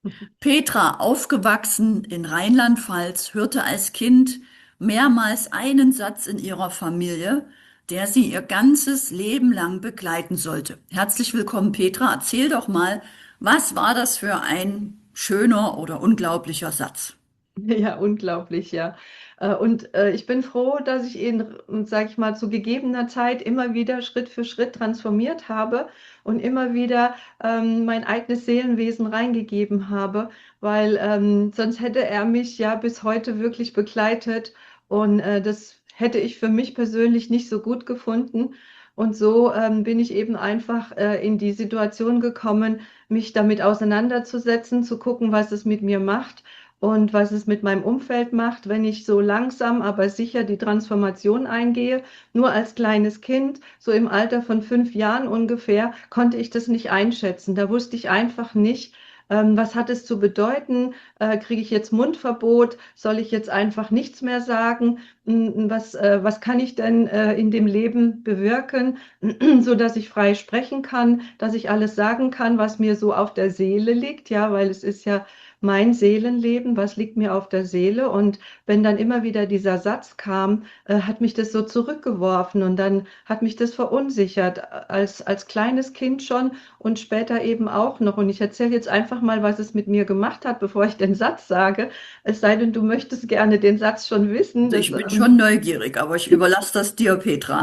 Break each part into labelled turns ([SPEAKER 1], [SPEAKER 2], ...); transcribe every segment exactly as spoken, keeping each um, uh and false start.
[SPEAKER 1] Petra, aufgewachsen in Rheinland-Pfalz, hörte als Kind mehrmals einen Satz in ihrer Familie, der sie ihr ganzes Leben lang begleiten sollte. Herzlich willkommen, Petra. Erzähl doch mal, was war das für ein schöner oder unglaublicher Satz?
[SPEAKER 2] Ja, unglaublich, ja. Äh, Und äh, ich bin froh, dass ich ihn, sage ich mal, zu gegebener Zeit immer wieder Schritt für Schritt transformiert habe und immer wieder ähm, mein eigenes Seelenwesen reingegeben habe, weil ähm, sonst hätte er mich ja bis heute wirklich begleitet und äh, das hätte ich für mich persönlich nicht so gut gefunden. Und so ähm, bin ich eben einfach äh, in die Situation gekommen, mich damit auseinanderzusetzen, zu gucken, was es mit mir macht und was es mit meinem Umfeld macht, wenn ich so langsam, aber sicher die Transformation eingehe. Nur als kleines Kind, so im Alter von fünf Jahren ungefähr, konnte ich das nicht einschätzen. Da wusste ich einfach nicht, ähm, was hat es zu bedeuten? Äh, kriege ich jetzt Mundverbot? Soll ich jetzt einfach nichts mehr sagen? Mm, Was, äh, was kann ich denn äh, in dem Leben bewirken, so dass ich frei sprechen kann, dass ich alles sagen kann, was mir so auf der Seele liegt? Ja, weil es ist ja mein Seelenleben, was liegt mir auf der Seele? Und wenn dann immer wieder dieser Satz kam, äh, hat mich das so zurückgeworfen und dann hat mich das verunsichert, äh, als, als kleines Kind schon und später eben auch noch. Und ich erzähle jetzt einfach mal, was es mit mir gemacht hat, bevor ich den Satz sage. Es sei denn, du möchtest gerne den Satz schon wissen.
[SPEAKER 1] Also
[SPEAKER 2] Das,
[SPEAKER 1] ich bin
[SPEAKER 2] ähm,
[SPEAKER 1] schon neugierig, aber ich überlasse das dir, Petra.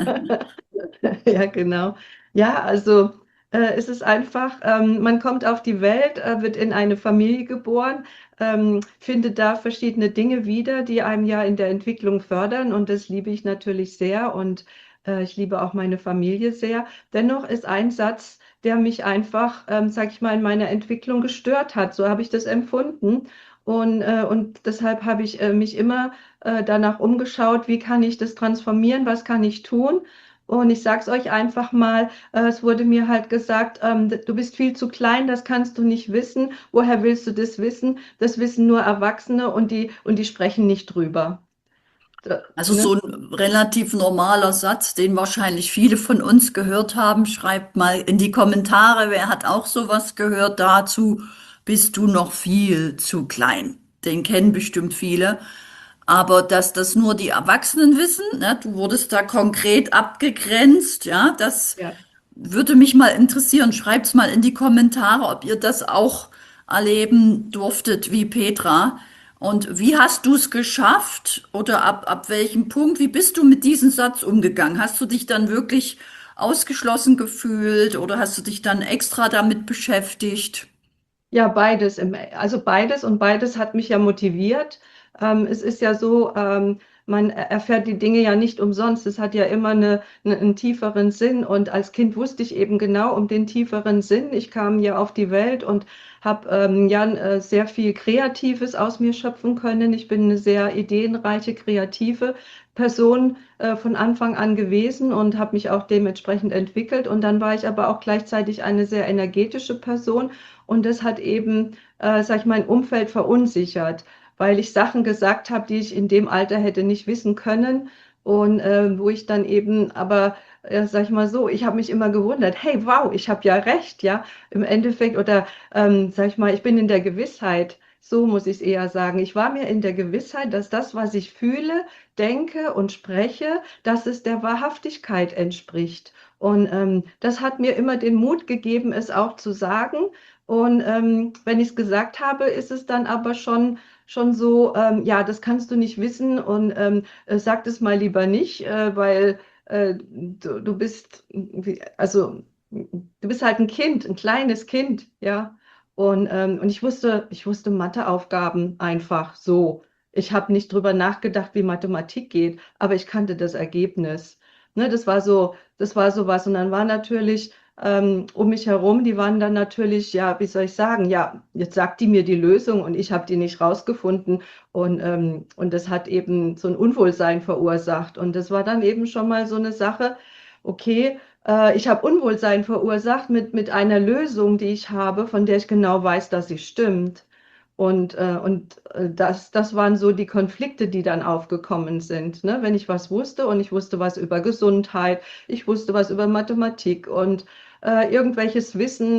[SPEAKER 2] Ja, genau. Ja, also äh, es ist einfach, ähm, man kommt auf die Welt, äh, wird in eine Familie geboren, ähm, findet da verschiedene Dinge wieder, die einem ja in der Entwicklung fördern und das liebe ich natürlich sehr und äh, ich liebe auch meine Familie sehr. Dennoch ist ein Satz, der mich einfach, ähm, sag ich mal, in meiner Entwicklung gestört hat. So habe ich das empfunden. Und, äh, und deshalb habe ich äh, mich immer äh, danach umgeschaut, wie kann ich das transformieren, was kann ich tun? Und ich sage es euch einfach mal, äh, es wurde mir halt gesagt, ähm, du bist viel zu klein, das kannst du nicht wissen. Woher willst du das wissen? Das wissen nur Erwachsene und die, und die sprechen nicht drüber. Da,
[SPEAKER 1] Also
[SPEAKER 2] ne?
[SPEAKER 1] so ein relativ normaler Satz, den wahrscheinlich viele von uns gehört haben. Schreibt mal in die Kommentare, wer hat auch sowas gehört dazu? Bist du noch viel zu klein? Den kennen bestimmt viele. Aber dass das nur die Erwachsenen wissen, ne, du wurdest da konkret abgegrenzt, ja, das
[SPEAKER 2] Ja.
[SPEAKER 1] würde mich mal interessieren. Schreibt's mal in die Kommentare, ob ihr das auch erleben durftet wie Petra. Und wie hast du es geschafft? Oder ab, ab welchem Punkt? Wie bist du mit diesem Satz umgegangen? Hast du dich dann wirklich ausgeschlossen gefühlt oder hast du dich dann extra damit beschäftigt?
[SPEAKER 2] Ja, beides. im- Also beides und beides hat mich ja motiviert. Ähm, es ist ja so, ähm, man er- erfährt die Dinge ja nicht umsonst. Es hat ja immer eine, eine, einen tieferen Sinn. Und als Kind wusste ich eben genau um den tieferen Sinn. Ich kam ja auf die Welt und habe ähm, ja äh, sehr viel Kreatives aus mir schöpfen können. Ich bin eine sehr ideenreiche, kreative Person äh, von Anfang an gewesen und habe mich auch dementsprechend entwickelt. Und dann war ich aber auch gleichzeitig eine sehr energetische Person. Und das hat eben, äh, sag ich, mein Umfeld verunsichert, weil ich Sachen gesagt habe, die ich in dem Alter hätte nicht wissen können. Und äh, wo ich dann eben, aber äh, sag ich mal so, ich habe mich immer gewundert, hey, wow, ich habe ja recht, ja, im Endeffekt, oder ähm, sag ich mal, ich bin in der Gewissheit, so muss ich es eher sagen. Ich war mir in der Gewissheit, dass das, was ich fühle, denke und spreche, dass es der Wahrhaftigkeit entspricht. Und ähm, das hat mir immer den Mut gegeben, es auch zu sagen. Und ähm, wenn ich es gesagt habe, ist es dann aber schon, schon so, ähm, ja, das kannst du nicht wissen und ähm, äh, sag es mal lieber nicht, äh, weil äh, du, du bist, wie- also du bist halt ein Kind, ein kleines Kind, ja. Und, ähm, und ich wusste, ich wusste Matheaufgaben einfach so. Ich habe nicht drüber nachgedacht, wie Mathematik geht, aber ich kannte das Ergebnis. Ne, das war so, das war so was. Und dann war natürlich ähm, um mich herum, die waren dann natürlich, ja, wie soll ich sagen, ja, jetzt sagt die mir die Lösung und ich habe die nicht rausgefunden und, ähm, und das hat eben so ein Unwohlsein verursacht und das war dann eben schon mal so eine Sache, okay, äh, ich habe Unwohlsein verursacht mit, mit einer Lösung, die ich habe, von der ich genau weiß, dass sie stimmt. Und, äh, und äh, das, das waren so die Konflikte, die dann aufgekommen sind. Ne? Wenn ich was wusste und ich wusste was über Gesundheit, ich wusste was über Mathematik und äh, irgendwelches Wissen.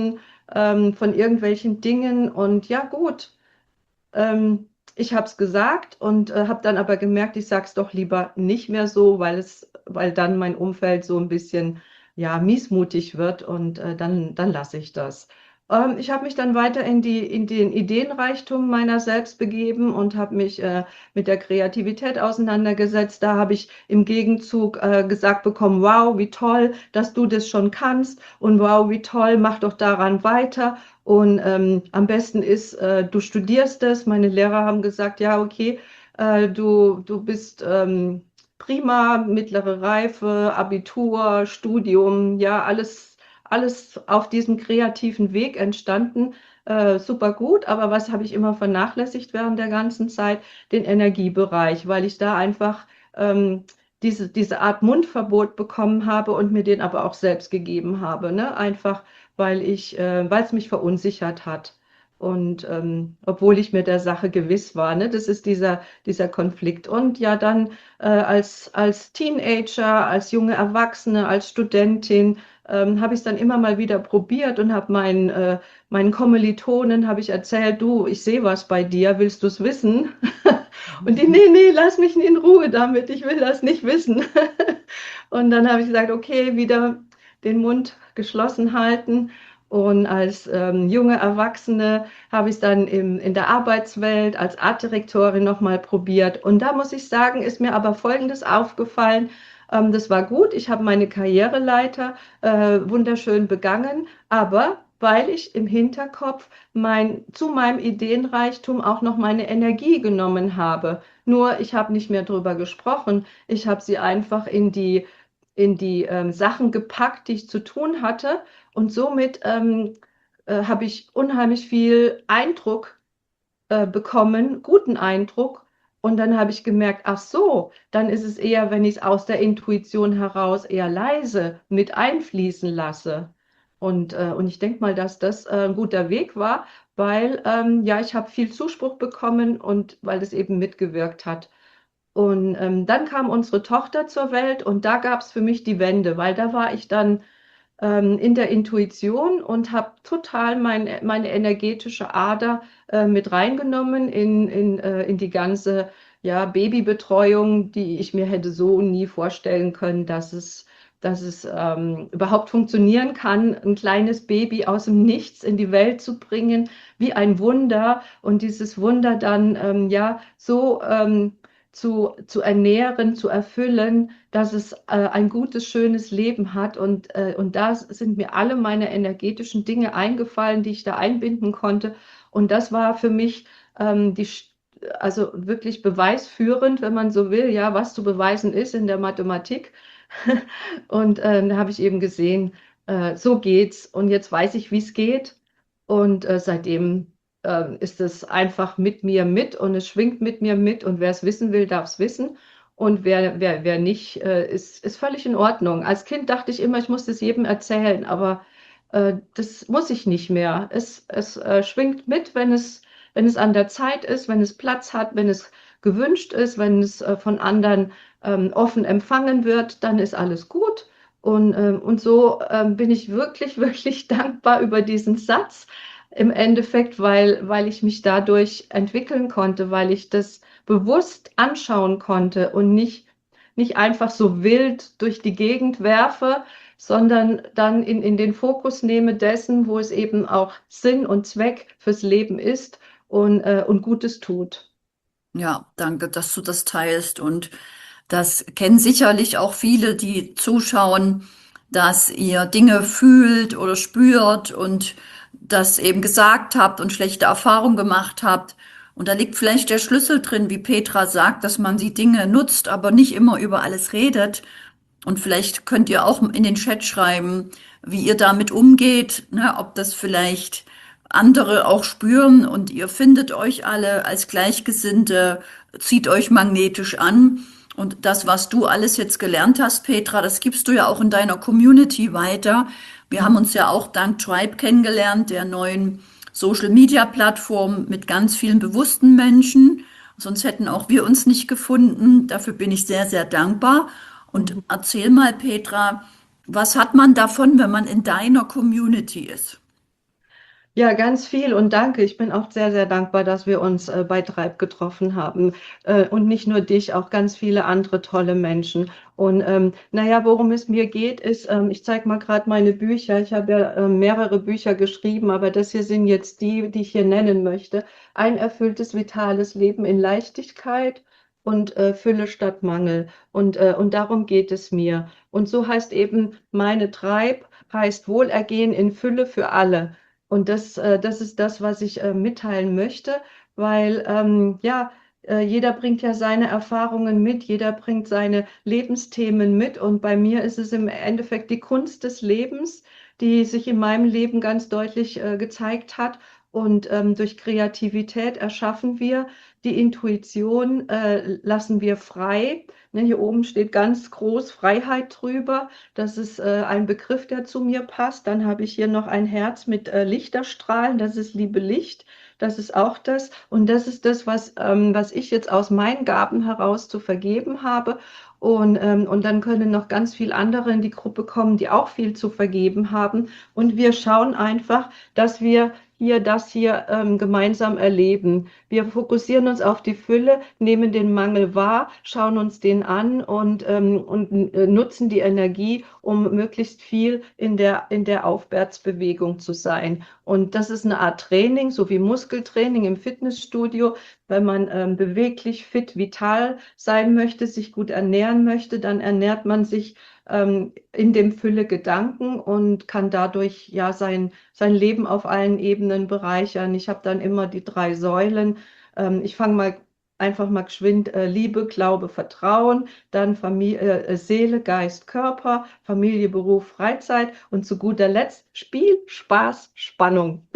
[SPEAKER 2] ähm, von irgendwelchen Dingen. Und ja, gut, ähm, ich habe es gesagt und äh, habe dann aber gemerkt, ich sage es doch lieber nicht mehr so, weil es, weil dann mein Umfeld so ein bisschen ja miesmutig wird und äh, dann, dann lasse ich das. Ähm, ich habe mich dann weiter in die, in den Ideenreichtum meiner selbst begeben und habe mich äh, mit der Kreativität auseinandergesetzt. Da habe ich im Gegenzug äh, gesagt bekommen, wow, wie toll, dass du das schon kannst und wow, wie toll, mach doch daran weiter. Und ähm, am besten ist, äh, du studierst es. Meine Lehrer haben gesagt, ja, okay, äh, du, du bist ähm, prima, mittlere Reife, Abitur, Studium, ja, alles, alles auf diesem kreativen Weg entstanden. Äh, super gut, aber was habe ich immer vernachlässigt während der ganzen Zeit? Den Energiebereich, weil ich da einfach ähm, diese, diese Art Mundverbot bekommen habe und mir den aber auch selbst gegeben habe, ne? Einfach weil ich, äh, weil es mich verunsichert hat. Und ähm, obwohl ich mir der Sache gewiss war, ne, das ist dieser, dieser Konflikt. Und ja, dann äh, als, als Teenager, als junge Erwachsene, als Studentin ähm, habe ich es dann immer mal wieder probiert und habe meinen, äh, meinen Kommilitonen habe ich erzählt, du, ich sehe was bei dir, willst du es wissen? Und die, nee, nee, lass mich in Ruhe damit, ich will das nicht wissen. Und dann habe ich gesagt, okay, wieder den Mund geschlossen halten. Und als ähm, junge Erwachsene habe ich es dann im, in der Arbeitswelt als Artdirektorin nochmal probiert. Und da muss ich sagen, ist mir aber Folgendes aufgefallen. Ähm, das war gut, ich habe meine Karriereleiter äh, wunderschön begangen, aber weil ich im Hinterkopf mein, zu meinem Ideenreichtum auch noch meine Energie genommen habe. Nur ich habe nicht mehr drüber gesprochen. Ich habe sie einfach in die in die ähm, Sachen gepackt, die ich zu tun hatte. Und somit ähm, äh, habe ich unheimlich viel Eindruck äh, bekommen, guten Eindruck. Und dann habe ich gemerkt, ach so, dann ist es eher, wenn ich es aus der Intuition heraus eher leise mit einfließen lasse. Und, äh, und ich denke mal, dass das äh, ein guter Weg war, weil ähm, ja, ich habe viel Zuspruch bekommen und weil es eben mitgewirkt hat. Und ähm, dann kam unsere Tochter zur Welt und da gab es für mich die Wende, weil da war ich dann ähm, in der Intuition und habe total mein, meine energetische Ader äh, mit reingenommen in, in, äh, in die ganze ja, Babybetreuung, die ich mir hätte so nie vorstellen können, dass es, dass es ähm, überhaupt funktionieren kann, ein kleines Baby aus dem Nichts in die Welt zu bringen, wie ein Wunder und dieses Wunder dann ähm, ja so ähm, zu, zu ernähren, zu erfüllen, dass es äh, ein gutes, schönes Leben hat. Und, äh, und da sind mir alle meine energetischen Dinge eingefallen, die ich da einbinden konnte. Und das war für mich ähm, die, also wirklich beweisführend, wenn man so will, ja, was zu beweisen ist in der Mathematik. Und äh, da habe ich eben gesehen, äh, so geht's. Und jetzt weiß ich, wie es geht. Und äh, seitdem äh, ist es einfach mit mir mit und es schwingt mit mir mit. Und wer es wissen will, darf es wissen. Und wer, wer, wer nicht, äh, ist, ist völlig in Ordnung. Als Kind dachte ich immer, ich muss das jedem erzählen, aber äh, das muss ich nicht mehr. Es, es äh, schwingt mit, wenn es, wenn es an der Zeit ist, wenn es Platz hat, wenn es gewünscht ist, wenn es äh, von anderen ähm, offen empfangen wird, dann ist alles gut. Und, ähm, und so ähm, bin ich wirklich, wirklich dankbar über diesen Satz im Endeffekt, weil, weil ich mich dadurch entwickeln konnte, weil ich das bewusst anschauen konnte und nicht, nicht einfach so wild durch die Gegend werfe, sondern dann in, in den Fokus nehme dessen, wo es eben auch Sinn und Zweck fürs Leben ist und, äh, und Gutes tut.
[SPEAKER 1] Ja, danke, dass du das teilst. Und das kennen sicherlich auch viele, die zuschauen, dass ihr Dinge fühlt oder spürt und das eben gesagt habt und schlechte Erfahrungen gemacht habt. Und da liegt vielleicht der Schlüssel drin, wie Petra sagt, dass man die Dinge nutzt, aber nicht immer über alles redet. Und vielleicht könnt ihr auch in den Chat schreiben, wie ihr damit umgeht, ne, ob das vielleicht andere auch spüren und ihr findet euch alle als Gleichgesinnte, zieht euch magnetisch an. Und das, was du alles jetzt gelernt hast, Petra, das gibst du ja auch in deiner Community weiter. Wir haben uns ja auch dank Tribe kennengelernt, der neuen Social-Media-Plattform mit ganz vielen bewussten Menschen. Sonst hätten auch wir uns nicht gefunden. Dafür bin ich sehr, sehr dankbar. Und
[SPEAKER 2] Mhm.
[SPEAKER 1] erzähl mal, Petra, was hat man davon, wenn man in deiner Community ist?
[SPEAKER 2] Ja, ganz viel und danke. Ich bin auch sehr, sehr dankbar, dass wir uns äh, bei Treib getroffen haben. Äh, und nicht nur dich, auch ganz viele andere tolle Menschen. Und ähm, naja, worum es mir geht, ist, ähm, ich zeige mal gerade meine Bücher. Ich habe ja ähm, mehrere Bücher geschrieben, aber das hier sind jetzt die, die ich hier nennen möchte. Ein erfülltes, vitales Leben in Leichtigkeit und äh, Fülle statt Mangel. Und, äh, und darum geht es mir. Und so heißt eben meine Treib, heißt Wohlergehen in Fülle für alle. Und das, äh, das ist das, was ich äh, mitteilen möchte, weil ähm, ja, äh, jeder bringt ja seine Erfahrungen mit, jeder bringt seine Lebensthemen mit. Und bei mir ist es im Endeffekt die Kunst des Lebens, die sich in meinem Leben ganz deutlich äh, gezeigt hat. Und ähm, durch Kreativität erschaffen wir die Intuition, äh, lassen wir frei. Ne, hier oben steht ganz groß Freiheit drüber. Das ist äh, ein Begriff, der zu mir passt. Dann habe ich hier noch ein Herz mit äh, Lichterstrahlen. Das ist Liebe Licht. Das ist auch das. Und das ist das, was, ähm, was ich jetzt aus meinen Gaben heraus zu vergeben habe. Und, ähm, und dann können noch ganz viele andere in die Gruppe kommen, die auch viel zu vergeben haben. Und wir schauen einfach, dass wir hier das hier ähm, gemeinsam erleben. Wir fokussieren uns auf die Fülle, nehmen den Mangel wahr, schauen uns den an und, ähm, und äh, nutzen die Energie, um möglichst viel in der, in der Aufwärtsbewegung zu sein. Und das ist eine Art Training, so wie Muskeltraining im Fitnessstudio. Wenn man ähm, beweglich, fit, vital sein möchte, sich gut ernähren möchte, dann ernährt man sich ähm, in dem Fülle Gedanken und kann dadurch ja sein, sein Leben auf allen Ebenen bereichern. Ich habe dann immer die drei Säulen. Ähm, ich fange mal einfach mal geschwind äh, Liebe, Glaube, Vertrauen, dann Familie, äh, Seele, Geist, Körper, Familie, Beruf, Freizeit und zu guter Letzt Spiel, Spaß, Spannung.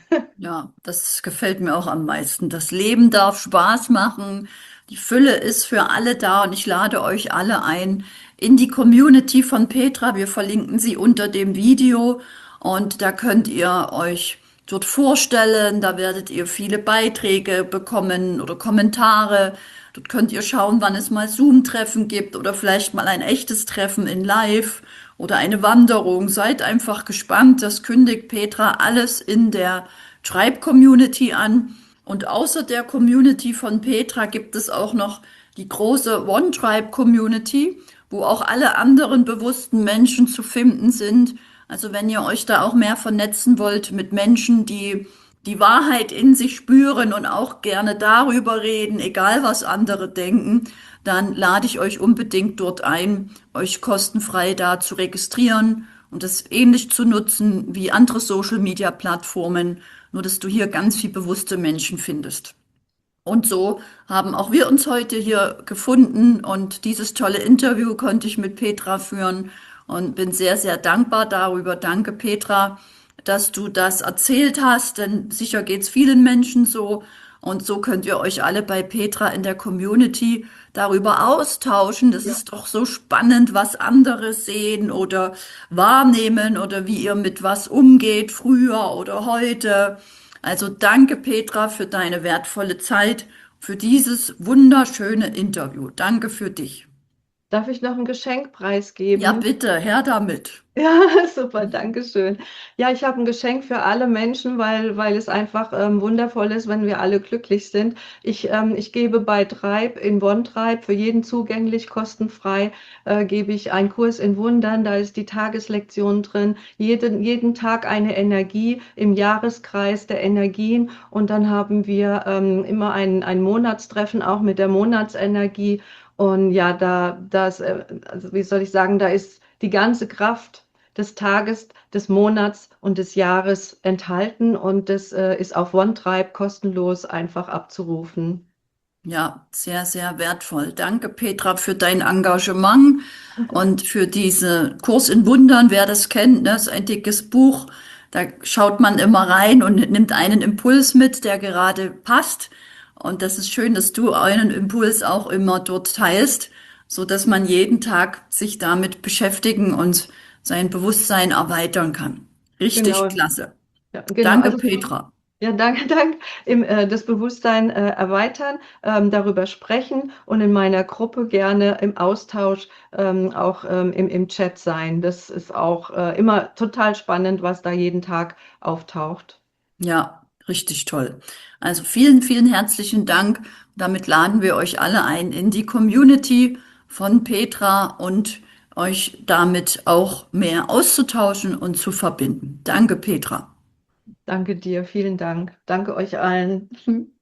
[SPEAKER 1] Ja, das gefällt mir auch am meisten. Das Leben darf Spaß machen. Die Fülle ist für alle da und ich lade euch alle ein in die Community von Petra. Wir verlinken sie unter dem Video und da könnt ihr euch dort vorstellen. Da werdet ihr viele Beiträge bekommen oder Kommentare. Dort könnt ihr schauen, wann es mal Zoom-Treffen gibt oder vielleicht mal ein echtes Treffen in Live oder eine Wanderung. Seid einfach gespannt. Das kündigt Petra alles in der Tribe-Community an. Und außer der Community von Petra gibt es auch noch die große One Tribe Community, wo auch alle anderen bewussten Menschen zu finden sind. Also wenn ihr euch da auch mehr vernetzen wollt mit Menschen, die die Wahrheit in sich spüren und auch gerne darüber reden, egal was andere denken, dann lade ich euch unbedingt dort ein, euch kostenfrei da zu registrieren und das ähnlich zu nutzen wie andere Social-Media-Plattformen, nur dass du hier ganz viel bewusste Menschen findest. Und so haben auch wir uns heute hier gefunden und dieses tolle Interview konnte ich mit Petra führen und bin sehr, sehr dankbar darüber. Danke, Petra, dass du das erzählt hast, denn sicher geht's vielen Menschen so. Und so könnt ihr euch alle bei Petra in der Community darüber austauschen. Das
[SPEAKER 2] Ja.
[SPEAKER 1] ist doch so spannend, was andere sehen oder wahrnehmen oder wie ihr mit was umgeht, früher oder heute. Also danke, Petra, für deine wertvolle Zeit, für dieses wunderschöne Interview. Danke für dich.
[SPEAKER 2] Darf ich noch ein Geschenk
[SPEAKER 1] Ja,
[SPEAKER 2] preisgeben?
[SPEAKER 1] bitte, her damit.
[SPEAKER 2] Ja, super, danke schön. Ja, ich habe ein Geschenk für alle Menschen, weil, weil es einfach ähm, wundervoll ist, wenn wir alle glücklich sind. Ich, ähm, ich gebe bei Treib in OneTribe für jeden zugänglich, kostenfrei, äh, gebe ich einen Kurs in Wundern. Da ist die Tageslektion drin, jeden, jeden Tag eine Energie im Jahreskreis der Energien. Und dann haben wir ähm, immer ein, ein Monatstreffen auch mit der Monatsenergie. Und ja, da, das, äh, also wie soll ich sagen, da ist die ganze Kraft des Tages, des Monats und des Jahres enthalten und das äh, ist auf OneTribe kostenlos einfach abzurufen.
[SPEAKER 1] Ja, sehr, sehr wertvoll. Danke, Petra, für dein Engagement und für diesen Kurs in Wundern. Wer das kennt, ne, ist ein dickes Buch. Da schaut man immer rein und nimmt einen Impuls mit, der gerade passt. Und das ist schön, dass du einen Impuls auch immer dort teilst, so dass man jeden Tag sich damit beschäftigen und sein Bewusstsein erweitern kann. Richtig
[SPEAKER 2] Genau,
[SPEAKER 1] klasse.
[SPEAKER 2] ja, genau.
[SPEAKER 1] Danke,
[SPEAKER 2] Also
[SPEAKER 1] Petra.
[SPEAKER 2] ja, danke, danke. Im, äh, das Bewusstsein äh, erweitern, ähm, darüber sprechen und in meiner Gruppe gerne im Austausch ähm, auch ähm, im, im Chat sein. Das ist auch äh, immer total spannend, was da jeden Tag auftaucht.
[SPEAKER 1] Ja, richtig toll. Also vielen, vielen herzlichen Dank. Damit laden wir euch alle ein in die Community von Petra und euch damit auch mehr auszutauschen und zu verbinden. Danke, Petra.
[SPEAKER 2] Danke dir, vielen Dank. Danke euch allen.